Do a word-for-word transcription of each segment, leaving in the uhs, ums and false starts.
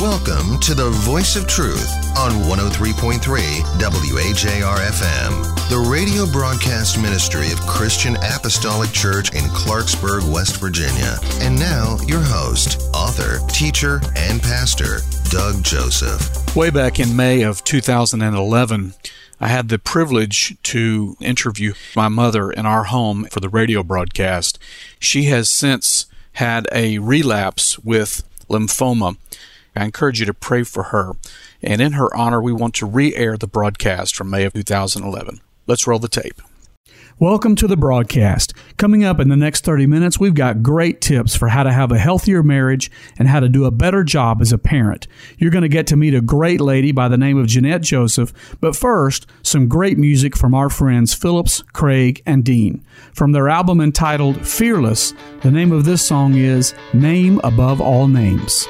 Welcome to the Voice of Truth on one oh three point three W A J R F M, the radio broadcast ministry of Christian Apostolic Church in Clarksburg, West Virginia. And now, your host, author, teacher, and pastor, Doug Joseph. Way back in May of two thousand eleven, I had the privilege to interview my mother in our home for the radio broadcast. She has since had a relapse with lymphoma. I encourage you to pray for her. And in her honor, we want to re-air the broadcast from May of two thousand eleven. Let's roll the tape. Welcome to the broadcast. Coming up in the next thirty minutes, we've got great tips for how to have a healthier marriage and how to do a better job as a parent. You're going to get to meet a great lady by the name of Jeanette Joseph, but first, some great music from our friends Phillips, Craig, and Dean. From their album entitled Fearless, the name of this song is Name Above All Names.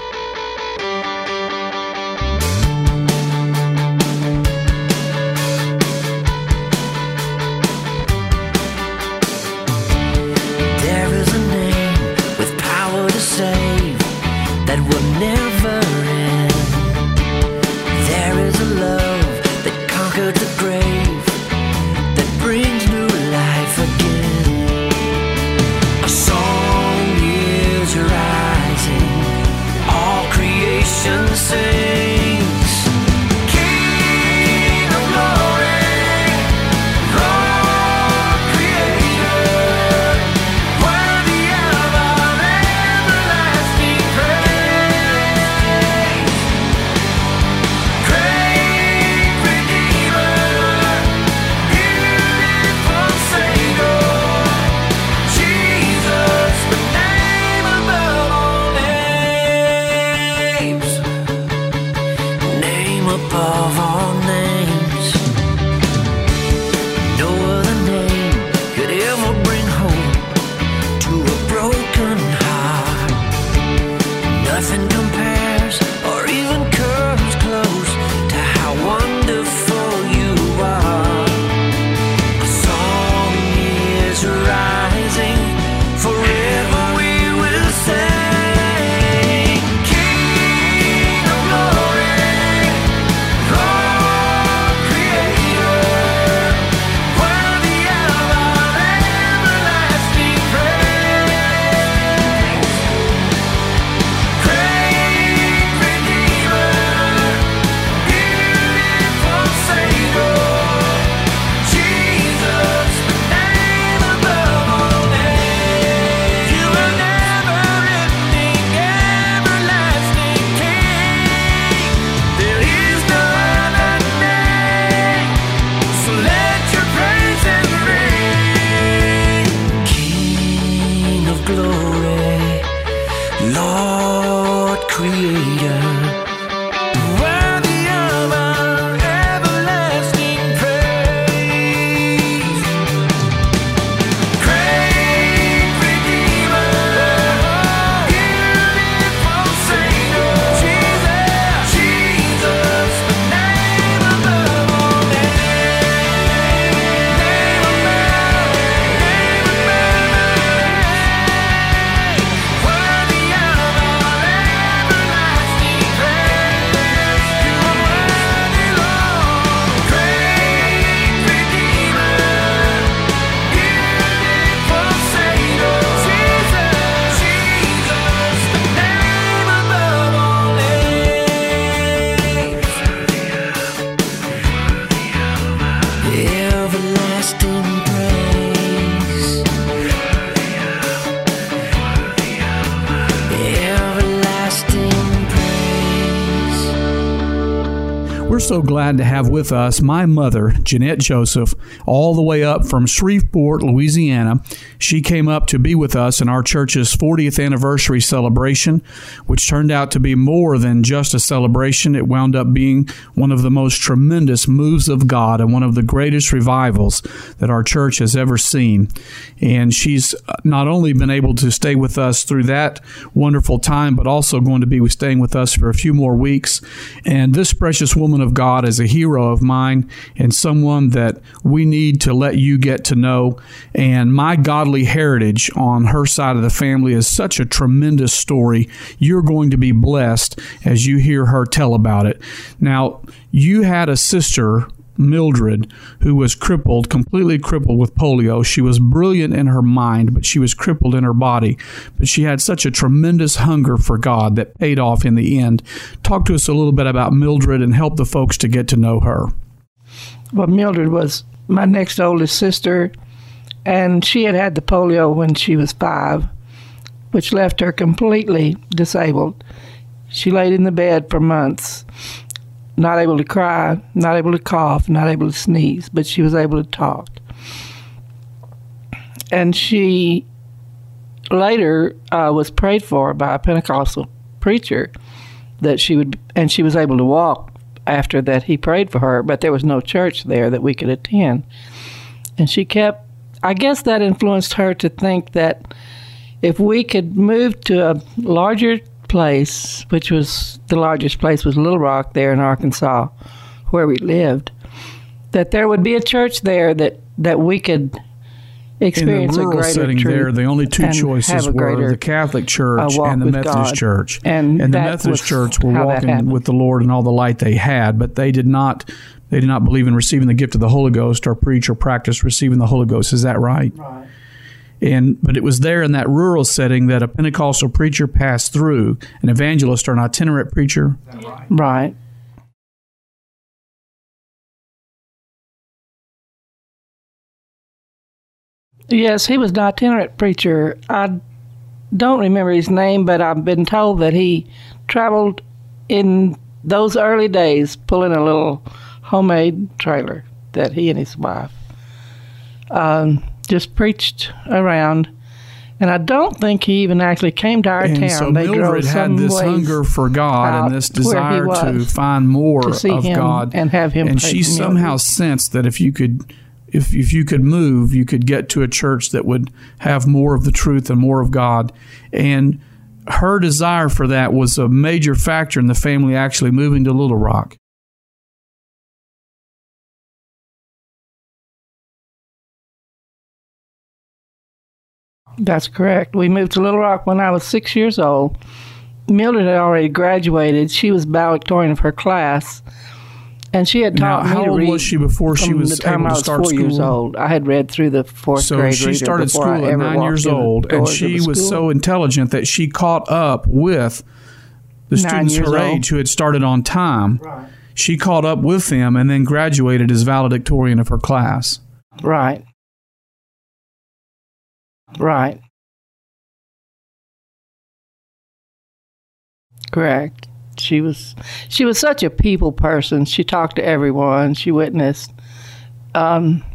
That will never end. There is a love that conquered the grave, that brings new life again. A song is rising, all creation sings. King of glory, Lord Creator, worthy of our everlasting praise. Great Redeemer, beautiful Savior, Jesus, the name above all names. Name above all names. No other name could ever bring hope to a broken heart. Nothing compares or even comes close to how wonderful you are. A song is rising, forever we will sing. King of glory, Lord Creator, worthy of our everlasting praise. Great Redeemer, beautiful Savior, Jesus, the name above all names. You are never-ending, everlasting King. There is no other name, so let your praises ring. King of glory, Lord Creator, worthy of our everlasting praise. Great Redeemer, beautiful Savior, Jesus, Jesus, the name above all names. Name above, name above, worthy of our everlasting praise. You are worthy, Lord. Great Redeemer, beautiful Savior, Jesus, Jesus, the name above all names. Everlasting praise. Everlasting praise. We're so glad to have with us my mother, Jeanette Joseph, all the way up from Shreveport, Louisiana. She came up to be with us in our church's fortieth anniversary celebration, which turned out to be more than just a celebration. It wound up being one of the most tremendous moves of God and one of the greatest revivals that our church has ever seen. And she's not only been able to stay with us through that wonderful time, but also going to be staying with us for a few more weeks. And this precious woman of God as a hero of mine and someone that we need to let you get to know. And my godly heritage on her side of the family is such a tremendous story. You're going to be blessed as you hear her tell about it. Now, you had a sister, Mildred, who was crippled, completely crippled with polio. She was brilliant in her mind, but she was crippled in her body. But she had such a tremendous hunger for God that paid off in the end. Talk to us a little bit about Mildred and help the folks to get to know her. Well, Mildred was my next oldest sister, and she had had the polio when she was five, which left her completely disabled. She laid in the bed for months, not able to cry, not able to cough, not able to sneeze, but she was able to talk. And she later uh, was prayed for by a Pentecostal preacher that she would, and she was able to walk after that he prayed for her, but there was no church there that we could attend. And she kept, I guess that influenced her to think that if we could move to a larger place, which was the largest place was Little Rock there in Arkansas, where we lived, that there would be a church there that, that we could experience in the a rural greater setting truth there, the only two choices were greater, the Catholic Church uh, and the Methodist God. Church. And, and the that Methodist was Church were how that walking happened. with the Lord and all the light they had, but they did not they did not believe in receiving the gift of the Holy Ghost or preach or practice receiving the Holy Ghost. Is that right? Right. And but it was there in that rural setting that a Pentecostal preacher passed through, an evangelist or an itinerant preacher. Right. Right. Yes, he was an itinerant preacher. I don't remember his name, but I've been told that he traveled in those early days pulling a little homemade trailer that he and his wife um, just preached around. And I don't think he even actually came to our and town. so they Mildred had this hunger for God and this desire to find more to see of him God, and have him. And she somehow sensed that if you could, if if you could move, you could get to a church that would have more of the truth and more of God. And her desire for that was a major factor in the family actually moving to Little Rock. That's correct. We moved to Little Rock when I was six years old. Mildred had already graduated. She was valedictorian of her class, and she had taught now, me how to old read was she before she from was the time able I to was start four school? years old. I had read through the fourth so grade she reader started before school I at ever nine walked years through the old, and doors of she the was school. so intelligent that she caught up with the Nine students years her old. age who had started on time. Right. She caught up with them and then graduated as valedictorian of her class. Right. Right. Correct. She was she was such a people person. She talked to everyone. She witnessed. Um,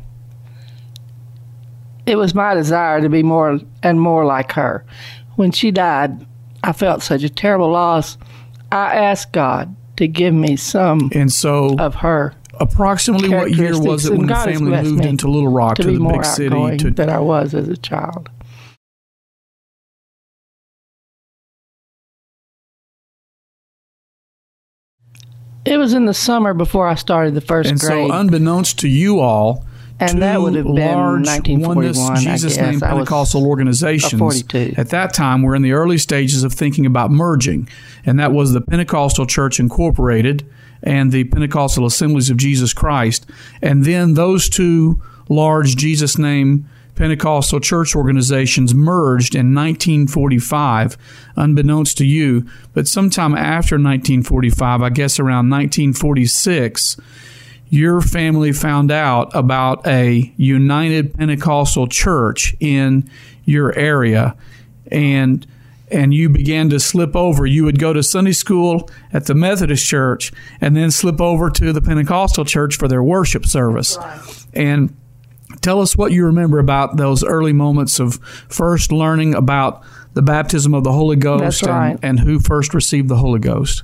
it was my desire to be more and more like her. When she died, I felt such a terrible loss. I asked God to give me some And so of her. approximately what year was it characteristics, when and the God has family blessed moved me into Little Rock to to be the more big city? outgoing To, than I was as a child. It was in the summer before I started the first and grade. so unbeknownst to you all, And two that would have been large nineteen forty-one, Oneness I Jesus guess. name I was Pentecostal organizations forty-two. at that time were in the early stages of thinking about merging, and that was the Pentecostal Church Incorporated and the Pentecostal Assemblies of Jesus Christ. And then those two large Jesus name Pentecostal church organizations merged in nineteen forty-five, unbeknownst to you. But sometime after nineteen forty-five, I guess around nineteen forty-six, your family found out about a United Pentecostal Church in your area, and and you began to slip over. You would go to Sunday school at the Methodist Church and then slip over to the Pentecostal Church for their worship service. Right. And tell us what you remember about those early moments of first learning about the baptism of the Holy Ghost. That's right. and, and who first received the Holy Ghost.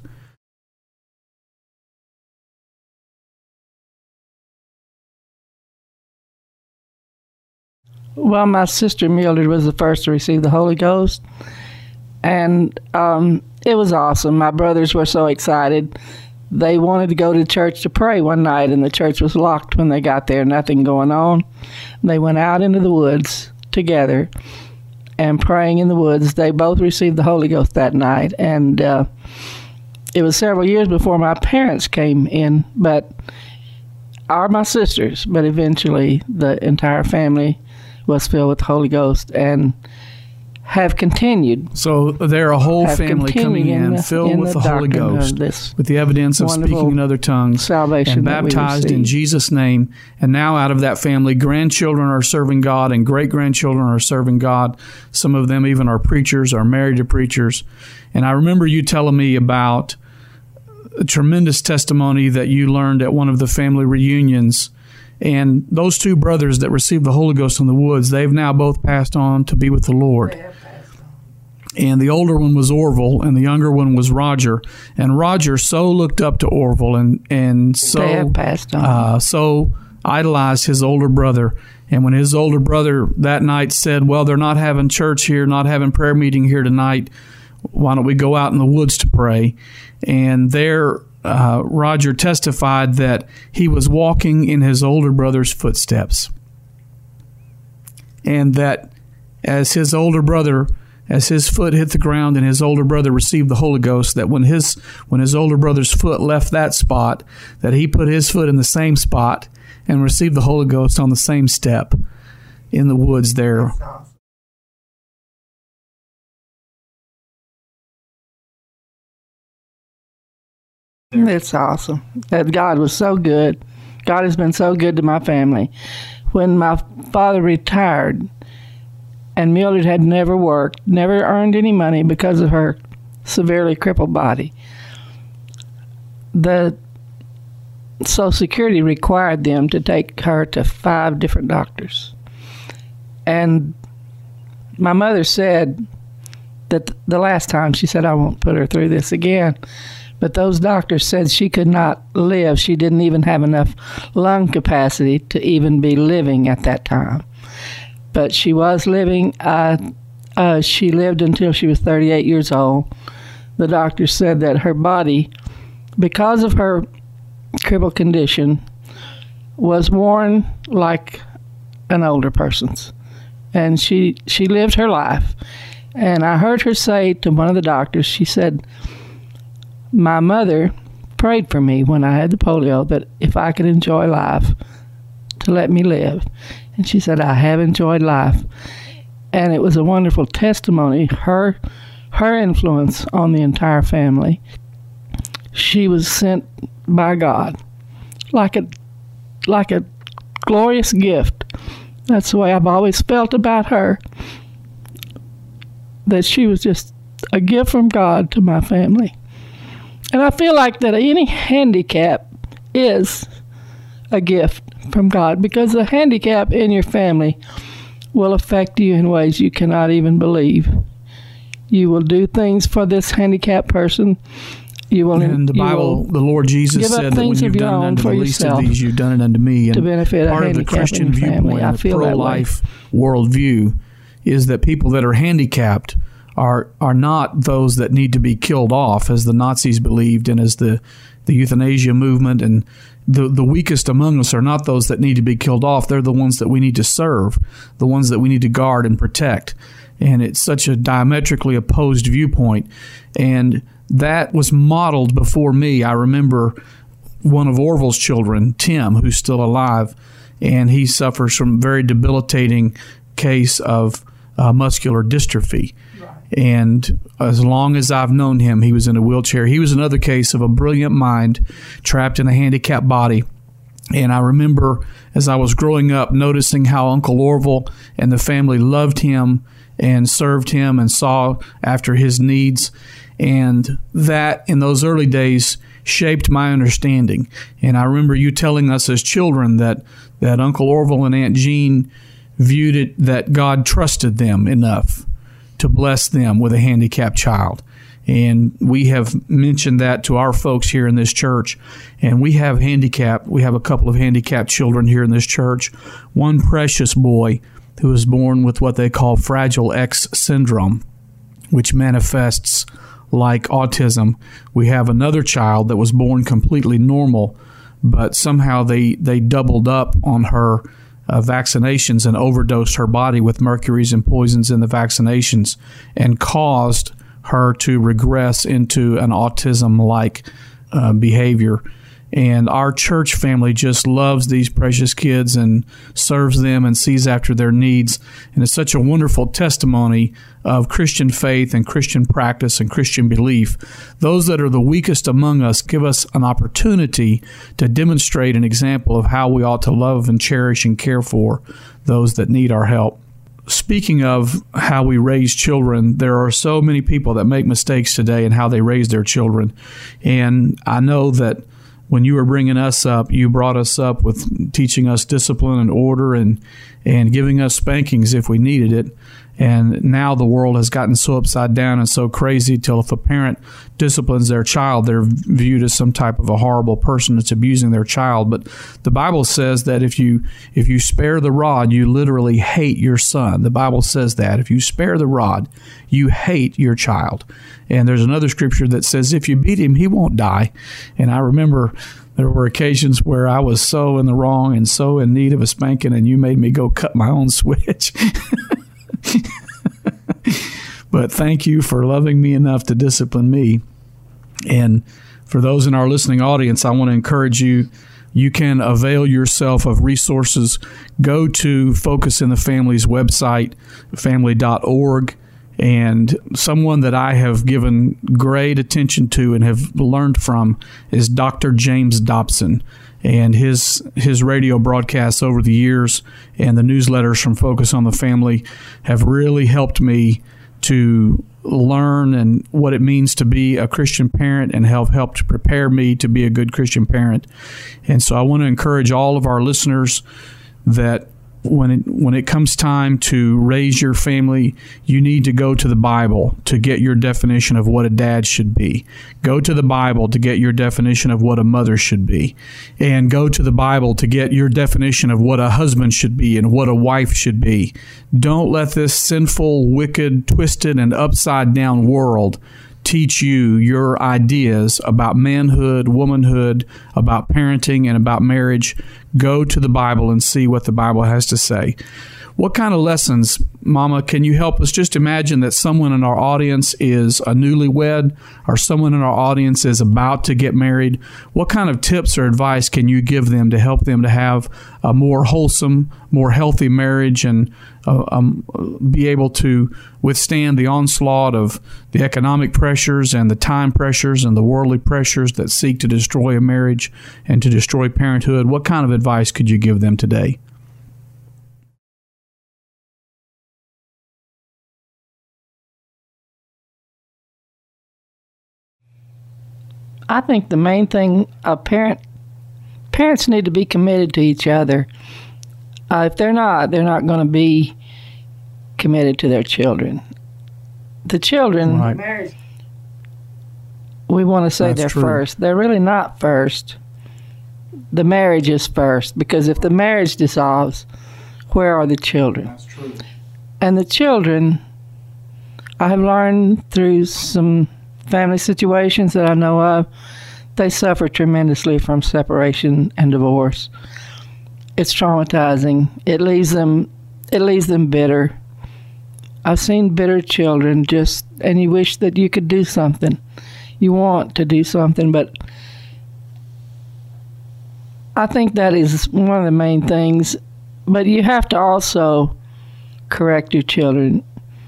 Well, my sister Mildred was the first to receive the Holy Ghost, and um, it was awesome. My brothers were so excited. they wanted to go to church to pray one night, and the church was locked when they got there, nothing going on. They went out into the woods together and praying in the woods. They both received the Holy Ghost that night, and uh, it was several years before my parents came in, but are my sisters, but eventually the entire family was filled with the Holy Ghost and have continued. So they're a whole have family coming continued in, the- filled in with the, the Holy doctrine of Ghost, this with the evidence of wonderful speaking in other tongues, salvation and that we baptized in receive. Jesus' name. And now out of that family, grandchildren are serving God and great-grandchildren are serving God. Some of them even are preachers, are married to preachers. And I remember you telling me about a tremendous testimony that you learned at one of the family reunions. And those two brothers that received the Holy Ghost in the woods, they've now both passed on to be with the Lord. And the older one was Orville, and the younger one was Roger. And Roger so looked up to Orville and, and so They have passed on. uh, so idolized his older brother. And when his older brother that night said, well, they're not having church here, not having prayer meeting here tonight, why don't we go out in the woods to pray? And there uh, Roger testified that he was walking in his older brother's footsteps. And that as his older brother, as his foot hit the ground and his older brother received the Holy Ghost, that when his when his older brother's foot left that spot, that he put his foot in the same spot and received the Holy Ghost on the same step in the woods there. It's awesome. That God was so good. God has been so good to my family. When my father retired, and Mildred had never worked, never earned any money because of her severely crippled body, the Social Security required them to take her to five different doctors. And my mother said that the last time, she said, I won't put her through this again. But those doctors said she could not live. She didn't even have enough lung capacity to even be living at that time. But she was living. Uh, uh, she lived until she was thirty-eight years old. The doctor said that her body, because of her crippled condition, was worn like an older person's. And she, she lived her life. And I heard her say to one of the doctors, she said, my mother prayed for me when I had the polio that if I could enjoy life, to let me live. And she said, I have enjoyed life. And it was a wonderful testimony, her her influence on the entire family. She was sent by God like a like a glorious gift. That's the way I've always felt about her, that she was just a gift from God to my family. And I feel like that any handicap is a gift from God, because the handicap in your family will affect you in ways you cannot even believe. You will do things for this handicapped person. You will. In the you Bible, will the Lord Jesus give up said that when things you've of your done it own unto the for least of yourself these, you've done it unto me. And to benefit a part of the handicap in Christian your family. viewpoint, I and the feel that way. pro-life worldview, is that people that are handicapped are are not those that need to be killed off, as the Nazis believed, and as the, the euthanasia movement, and the the weakest among us are not those that need to be killed off. They're the ones that we need to serve, the ones that we need to guard and protect. And it's such a diametrically opposed viewpoint. And that was modeled before me. I remember one of Orville's children, Tim, who's still alive, and he suffers from a very debilitating case of uh, muscular dystrophy. And as long as I've known him, he was in a wheelchair. He was another case of a brilliant mind trapped in a handicapped body. And I remember as I was growing up noticing how Uncle Orville and the family loved him and served him and saw after his needs. And that in those early days shaped my understanding. And I remember you telling us as children that, that Uncle Orville and Aunt Jean viewed it that God trusted them enough to bless them with a handicapped child. And we have mentioned that to our folks here in this church. And we have handicapped, we have a couple of handicapped children here in this church. One precious boy who was born with what they call Fragile X syndrome, which manifests like autism. We have another child that was born completely normal, but somehow they, they doubled up on her uh, vaccinations and overdosed her body with mercuries and poisons in the vaccinations and caused her to regress into an autism-like uh, behavior. And our church family just loves these precious kids and serves them and sees after their needs. And it's such a wonderful testimony of Christian faith and Christian practice and Christian belief. Those that are the weakest among us give us an opportunity to demonstrate an example of how we ought to love and cherish and care for those that need our help. Speaking of how we raise children, there are so many people that make mistakes today in how they raise their children. And I know that when you were bringing us up, you brought us up with teaching us discipline and order and and giving us spankings if we needed it. And now the world has gotten so upside down and so crazy till if a parent disciplines their child, they're viewed as some type of a horrible person that's abusing their child. But the Bible says that if you if you spare the rod, you literally hate your son. The Bible says that. If you spare the rod, you hate your child. And there's another scripture that says if you beat him, he won't die. And I remember there were occasions where I was so in the wrong and so in need of a spanking, and you made me go cut my own switch. But thank you for loving me enough to discipline me. And for those in our listening audience, I want to encourage you, you can avail yourself of resources. Go to Focus in the Family's website, family dot org. And someone that I have given great attention to and have learned from is Doctor James Dobson. And his his radio broadcasts over the years and the newsletters from Focus on the Family have really helped me to learn and what it means to be a Christian parent and have helped prepare me to be a good Christian parent. And so I want to encourage all of our listeners that when it when it comes time to raise your family, you need to go to the Bible to get your definition of what a dad should be. Go to the Bible to get your definition of what a mother should be. And go to the Bible to get your definition of what a husband should be and what a wife should be. Don't let this sinful, wicked, twisted, and upside-down world teach you your ideas about manhood, womanhood, about parenting, and about marriage. Go to the Bible and see what the Bible has to say. What kind of lessons, Mama, can you help us? Just imagine that someone in our audience is a newlywed or someone in our audience is about to get married. What kind of tips or advice can you give them to help them to have a more wholesome, more healthy marriage and uh, um, be able to withstand the onslaught of the economic pressures and the time pressures and the worldly pressures that seek to destroy a marriage and to destroy parenthood? What kind of advice could you give them today? I think the main thing a parent parents need to be committed to each other. Uh, if they're not, they're not going to be committed to their children. The children, Right. we want to say That's they're true. first. They're really not first. The marriage is first, because if the marriage dissolves, where are the children? That's true. And the children, I have learned through some family situations that I know of, they suffer tremendously from separation and divorce. It's traumatizing. It leaves them it leaves them bitter. I've seen bitter children just, and you wish that you could do something. You want to do something, but I think that is one of the main things. But you have to also correct your children.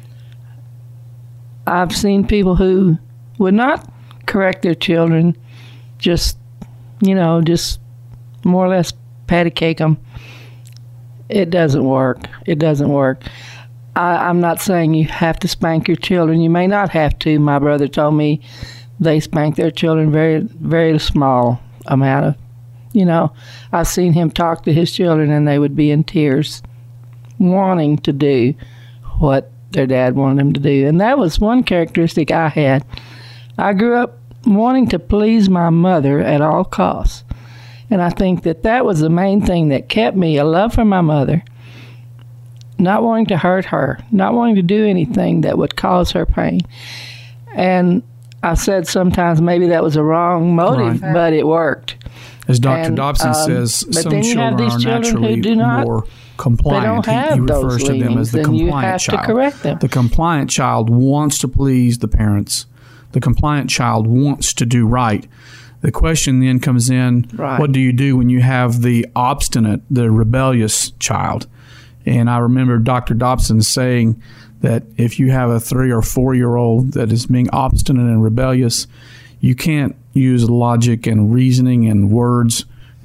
I've seen people who would not correct their children, just, you know, just more or less patty cake them. It doesn't work. It doesn't work. I, I'm not saying you have to spank your children. You may not have to. My brother told me they spank their children very, very small amount of, you know. I've seen him talk to his children and they would be in tears wanting to do what their dad wanted them to do. And that was one characteristic I had. I grew up wanting to please my mother at all costs. And I think that that was the main thing that kept me, a love for my mother, not wanting to hurt her, not wanting to do anything that would cause her pain. And I said sometimes maybe that was a wrong motive, Right. but it worked. As Doctor And, Dobson um, says, but some then you have children these are children who naturally do not- more They compliant. don't He- have he, those refers to them as leanings, the and you compliant have child. to correct them. The compliant child wants to please the parents. The compliant child wants to do right. The question then comes in, Right. what do you do when you have the obstinate, the rebellious child? And I remember Doctor Dobson saying that if you have a three or four-year-old that is being obstinate and rebellious, you can't use logic and reasoning and words.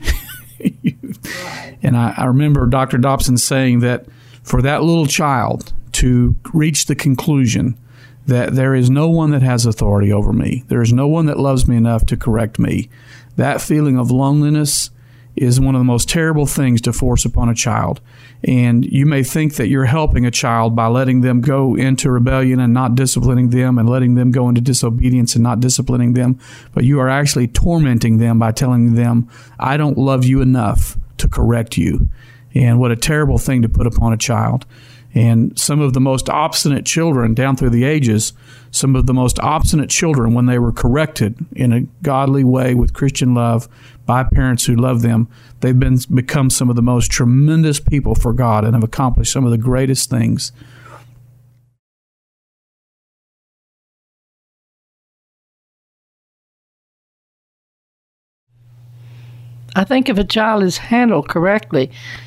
And I, I remember Doctor Dobson saying that for that little child to reach the conclusion that there is no one that has authority over me, there is no one that loves me enough to correct me, that feeling of loneliness is one of the most terrible things to force upon a child. And you may think that you're helping a child by letting them go into rebellion and not disciplining them, and letting them go into disobedience and not disciplining them, but you are actually tormenting them by telling them, I don't love you enough to correct you. And what a terrible thing to put upon a child. And some of the most obstinate children down through the ages, some of the most obstinate children, when they were corrected in a godly way with Christian love by parents who love them, they've been become some of the most tremendous people for God and have accomplished some of the greatest things. I think if a child is handled correctly,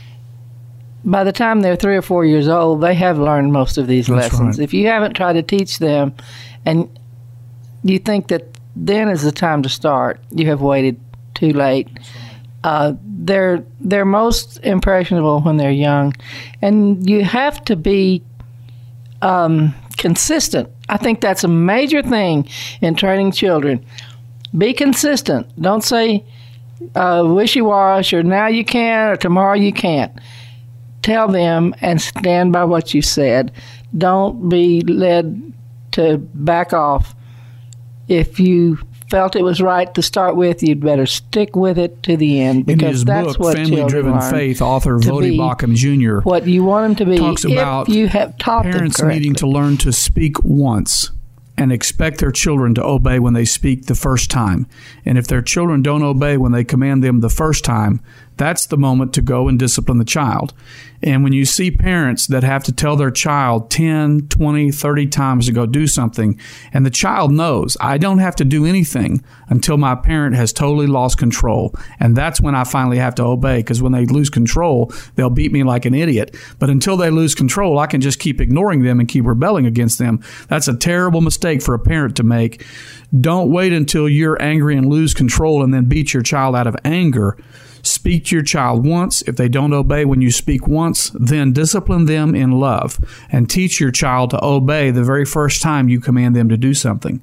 by the time they're three or four years old, they have learned most of these That's lessons. right. If you haven't tried to teach them and you think that then is the time to start, you have waited too late. Uh, they're they're most impressionable when they're young, and you have to be um, consistent. I think that's a major thing in training children. Be consistent. Don't say uh, wishy-washy or now you can or tomorrow you can't. Tell them and stand by what you said. Don't be led to back off. If you felt it was right to start with, you'd better stick with it to the end, In because his that's book, what Family children Driven learn. Faith, author to Vodi be Bakum Junior What you want them to be, talks if about you have taught them parents correctly. needing to learn to speak once and expect their children to obey when they speak the first time. And if their children don't obey when they command them the first time, that's the moment to go and discipline the child. And when you see parents that have to tell their child ten, twenty, thirty times to go do something, and the child knows, I don't have to do anything until my parent has totally lost control. And that's when I finally have to obey, because when they lose control, they'll beat me like an idiot. But until they lose control, I can just keep ignoring them and keep rebelling against them. That's a terrible mistake for a parent to make. Don't wait until you're angry and lose control and then beat your child out of anger. Speak to your child once. If they don't obey when you speak once, then discipline them in love and teach your child to obey the very first time you command them to do something.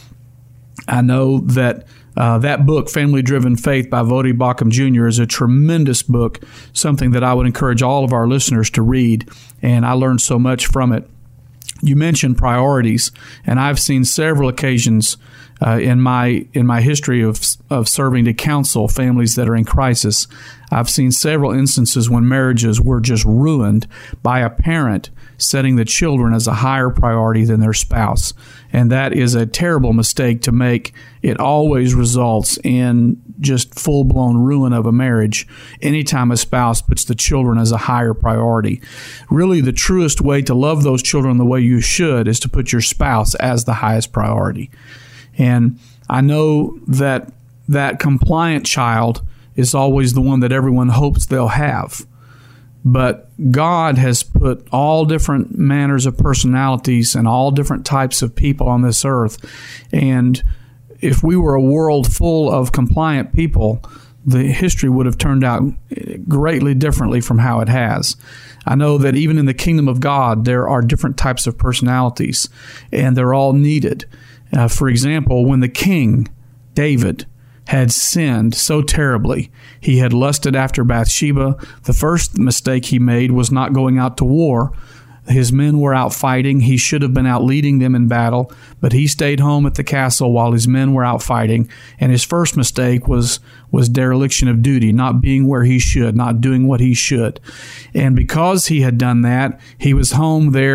I know that uh, that book, Family Driven Faith by Vodi Bakum Junior, is a tremendous book, something that I would encourage all of our listeners to read, and I learned so much from it. You mentioned priorities, and I've seen several occasions uh, in my in my history of of serving to counsel families that are in crisis. I've seen several instances when marriages were just ruined by a parent setting the children as a higher priority than their spouse, and that is a terrible mistake to make. It always results in just full-blown ruin of a marriage anytime a spouse puts the children as a higher priority. Really, the truest way to love those children the way you should is to put your spouse as the highest priority. And I know that that compliant child is always the one that everyone hopes they'll have. But God has put all different manners of personalities and all different types of people on this earth. And if we were a world full of compliant people, the history would have turned out greatly differently from how it has. I know that even in the kingdom of God, there are different types of personalities, and they're all needed. Uh, for example, when the king, David, had sinned so terribly, he had lusted after Bathsheba. The first mistake he made was not going out to war. His men were out fighting. He should have been out leading them in battle, but he stayed home at the castle while his men were out fighting. And his first mistake was was dereliction of duty, not being where he should, not doing what he should. And because he had done that, he was home there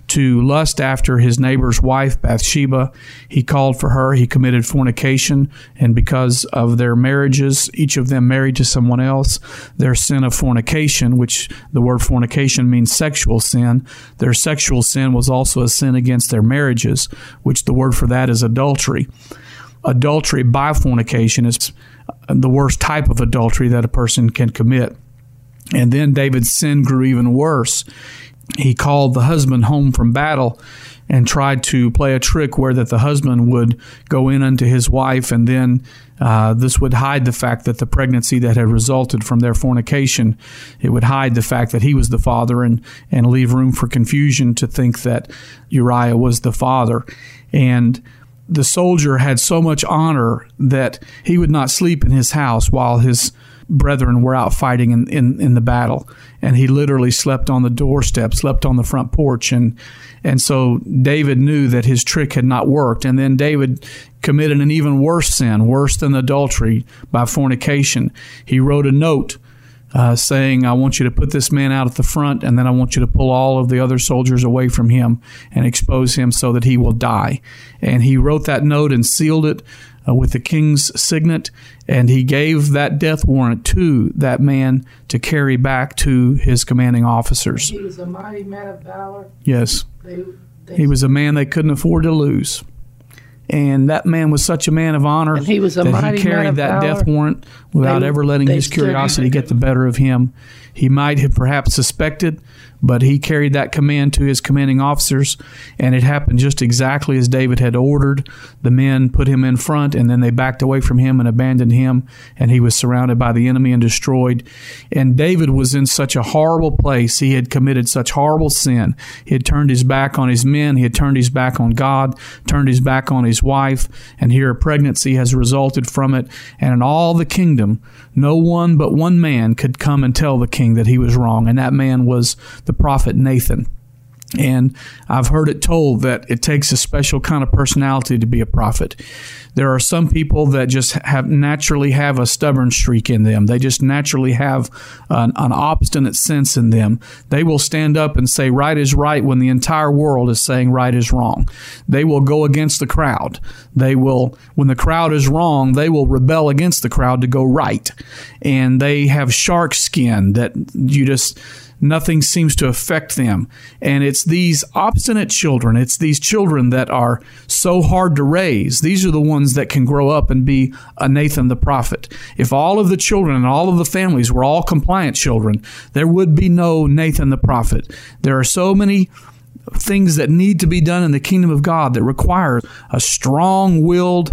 to lust after his neighbor's wife, Bathsheba. He called for her. He committed fornication, and because of their marriages, each of them married to someone else, their sin of fornication, which the word fornication means sexual sin, their sexual sin was also a sin against their marriages, which the word for that is adultery. Adultery by fornication is the worst type of adultery that a person can commit. And then David's sin grew even worse. He called the husband home from battle and tried to play a trick where that the husband would go in unto his wife, and then uh, this would hide the fact that the pregnancy that had resulted from their fornication, it would hide the fact that he was the father, and, and leave room for confusion to think that Uriah was the father. And the soldier had so much honor that he would not sleep in his house while his brethren were out fighting in, in, in the battle. And he literally slept on the doorstep, slept on the front porch. And, and so David knew that his trick had not worked. And then David committed an even worse sin, worse than adultery, by fornication. He wrote a note uh, saying, I want you to put this man out at the front, and then I want you to pull all of the other soldiers away from him and expose him so that he will die. And he wrote that note and sealed it uh, with the king's signet, and he gave that death warrant to that man to carry back to his commanding officers. He was a mighty man of valor. Yes. They, they, He was a man they couldn't afford to lose. And that man was such a man of honor And he was a that mighty he carried man of that valor. death warrant without They- ever letting they his stood curiosity him. get the better of him. He might have perhaps suspected, but he carried that command to his commanding officers, and it happened just exactly as David had ordered. The men put him in front, and then they backed away from him and abandoned him, and he was surrounded by the enemy and destroyed. And David was in such a horrible place. He had committed such horrible sin. He had turned his back on his men. He had turned his back on God, turned his back on his wife, and here a pregnancy has resulted from it. And in all the kingdom, no one but one man could come and tell the king that he was wrong, and that man was the prophet Nathan. And I've heard it told that it takes a special kind of personality to be a prophet. There are some people that just have naturally have a stubborn streak in them. They just naturally have an, an obstinate sense in them. They will stand up and say right is right when the entire world is saying right is wrong. They will go against the crowd. They will, when the crowd is wrong, they will rebel against the crowd to go right. And they have shark skin that you just... nothing seems to affect them. And it's these obstinate children, it's these children that are so hard to raise. These are the ones that can grow up and be a Nathan the prophet. If all of the children and all of the families were all compliant children, there would be no Nathan the prophet. There are so many things that need to be done in the kingdom of God that require a strong-willed,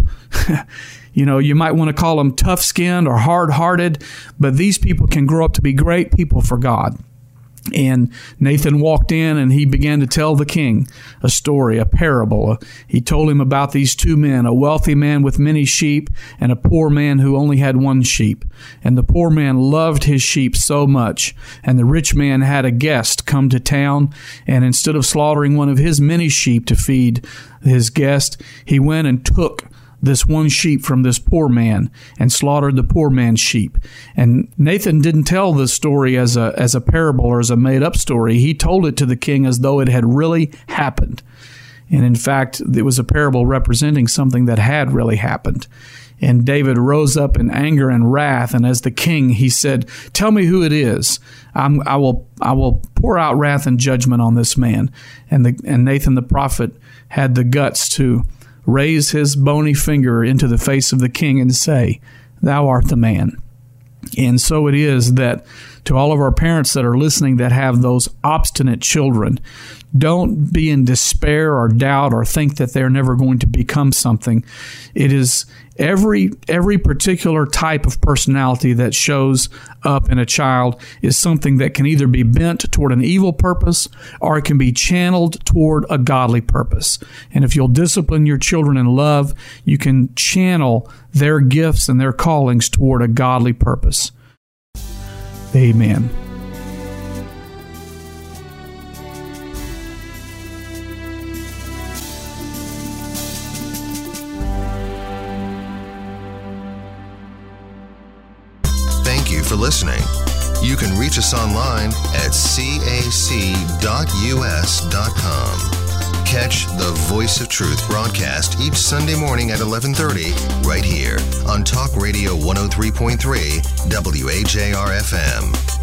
you know, you might want to call them tough-skinned or hard-hearted, but these people can grow up to be great people for God. And Nathan walked in and he began to tell the king a story, a parable. He told him about these two men, a wealthy man with many sheep and a poor man who only had one sheep. And the poor man loved his sheep so much. And the rich man had a guest come to town, and instead of slaughtering one of his many sheep to feed his guest, he went and took this one sheep from this poor man and slaughtered the poor man's sheep. And Nathan didn't tell this story as a as a parable or as a made-up story. He told it to the king as though it had really happened. And in fact, it was a parable representing something that had really happened. And David rose up in anger and wrath, and as the king, he said, "Tell me who it is. I'm, I will I will pour out wrath and judgment on this man." And the and Nathan the prophet had the guts to raise his bony finger into the face of the king and say, "Thou art the man." And so it is that to all of our parents that are listening that have those obstinate children, don't be in despair or doubt or think that they're never going to become something. It is every every particular type of personality that shows up in a child is something that can either be bent toward an evil purpose or it can be channeled toward a godly purpose. And if you'll discipline your children in love, you can channel their gifts and their callings toward a godly purpose. Amen. Thank you for listening. You can reach us online at c a c dot u s dot com. Catch the Voice of Truth broadcast each Sunday morning at eleven thirty right here on Talk Radio one oh three point three W A J R F M.